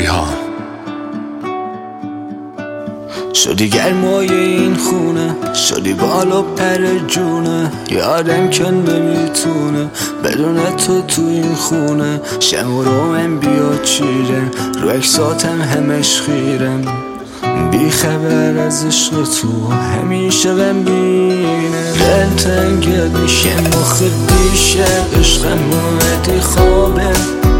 ریحان. شدی گرمای این خونه، شدی بالا پر جونه، یادم که نمیتونه بدون تو این خونه. شم و روم بیاد چیرم، رو اکساتم همش خیرم، بی خبر از عشق تو همیشه غمگینه. دل تنگت میشه مخ دیشه، عشقم اومدی خوابم،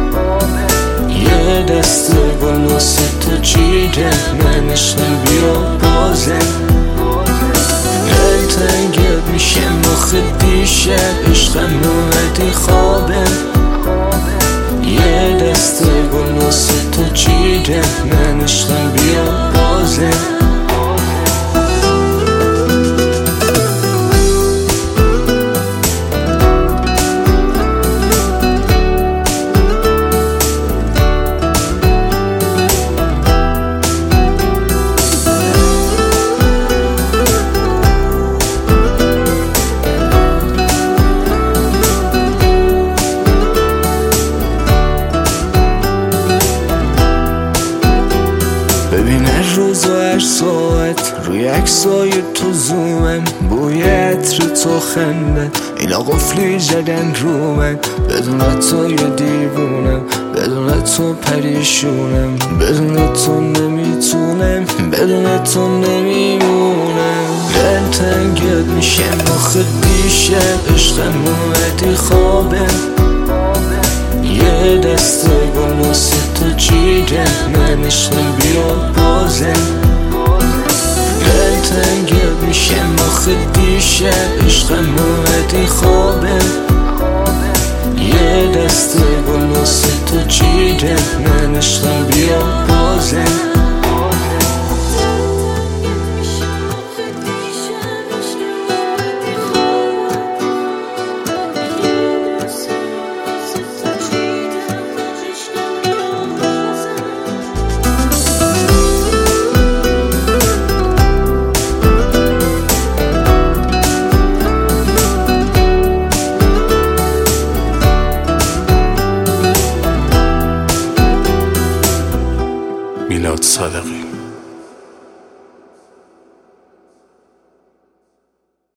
یه دست گل واسه تو چیده، من عشقم بیا بازم. دل تنگت میشه مخ دیشه، عشقم اومدی خوابم، یه دست گل واسه تو چیده، من عشقم بیا بازم. ببین روز و هر ساعت روی عکسای تو زومم، بوی عطر تو خندت اینا قفلی زدن رو من. بدون تو یه دیوونم، بدون تو پریشونم، بدون تو نمیتونم، بدون تو نمیمونم. دل تنگت میشه مخ دیشه، عشقم اومدی خوابم، یه دست گل واسه تو چیده، من عشقم بیا بازم. دل تنگت میشه مخ دیشه، عشقم اومدی خوابم، یه دست گل واسه تو چیده، من عشقم بیا بازم. میلاد صادقی.